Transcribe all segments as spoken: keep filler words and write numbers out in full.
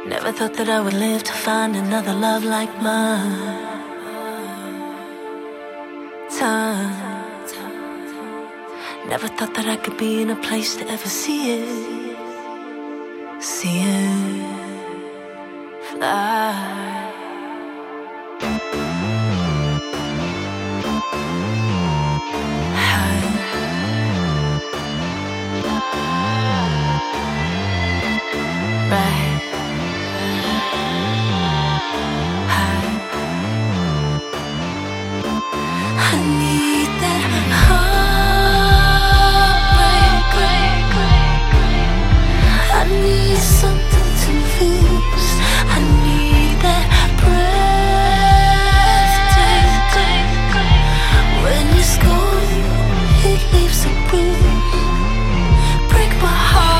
Never thought that I would live to find another love like mine. Time. Never thought that I could be in a place to ever see it. See it fly. Right. High. I need that heartbreak. I need something to lose. I need that breath. When it's gone, it leaves a bruise. Break my heart.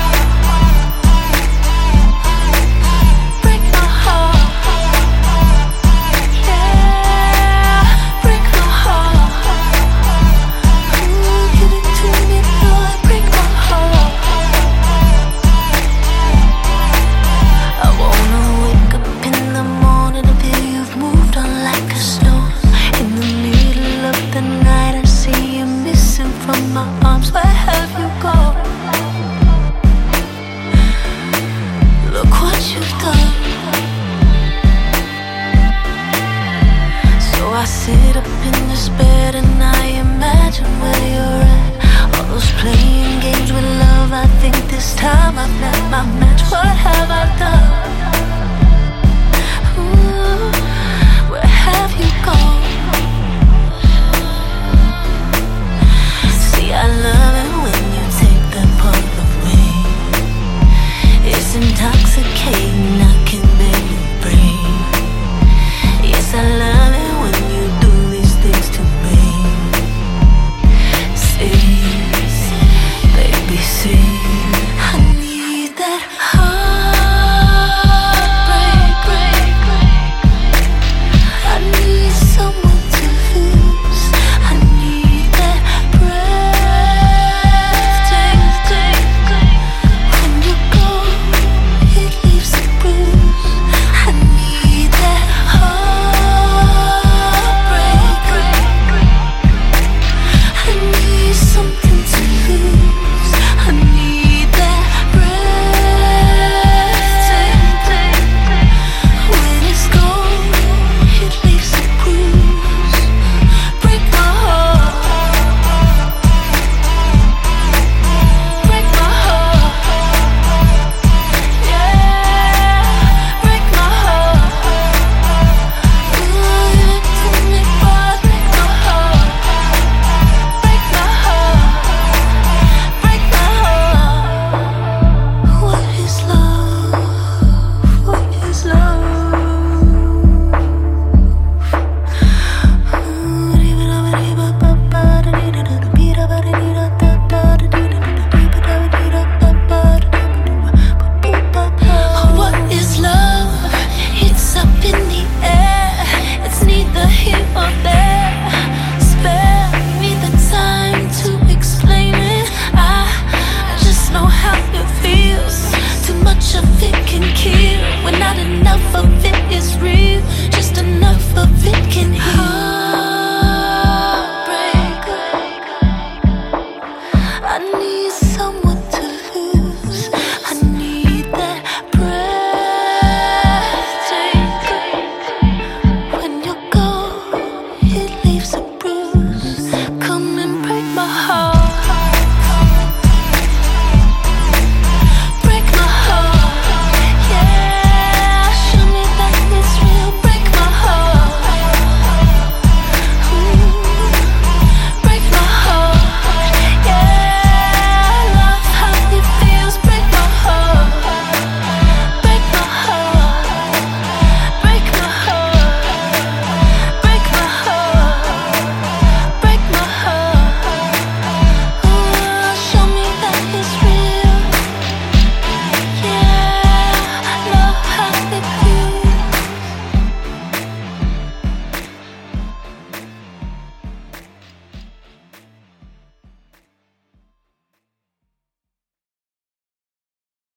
I sit up in this bed and I imagine where you're at. All those playing games with love, I think this time I've met my match. What have I done? Ooh, where have you gone? See, I love it when you take that part of me. It's intoxicating, I can barely breathe. Yes, I love it. See, baby, see, I need that.